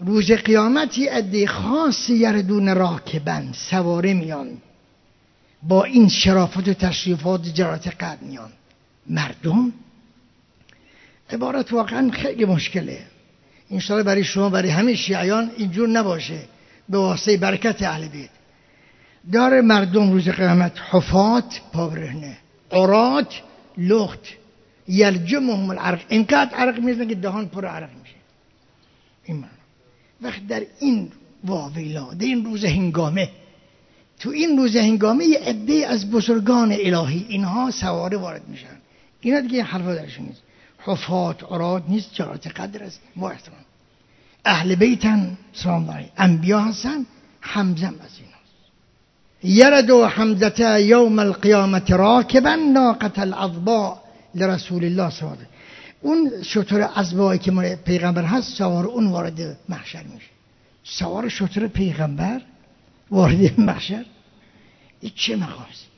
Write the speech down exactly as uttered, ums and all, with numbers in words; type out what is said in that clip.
روز قیامتی عده خاصی یردون راکبن، سواره میان، با این شرافت و تشریفات جلالت قدر میان. مردم عبارت واقعا خیلی مشکله. انشاءالله برای شما، برای همه شیعیان اینجور نباشه، به واسطه برکت اهل بیت. داره مردم روز قیامت حفات، پا برهنه، عرات، لخت، یلجمهم العرق، اینقدر عرق میزنه که دهان پر عرق میشه. این معنی. وقت در این واویلا، در این روز هنگامه، تو این روز هنگامه یه عده از بزرگان الهی اینها سواره وارد میشن. اینا دیگه حرفا درشون نیست، حفات عرات نیست، جلالت قدر است، با احترام. اهل بیتن سلام الله، انبیا هستن، حمزه از ایناست. یردو حمزه یوم القیامت راکبا ناقة العظباء لرسول الله صلی الله علیه و آله. اون شتر عظبایی که مال پیغمبر هست سوار اون وارد محشر میشه. سوار شتر پیغمبر وارد محشر، این چه مقامی است؟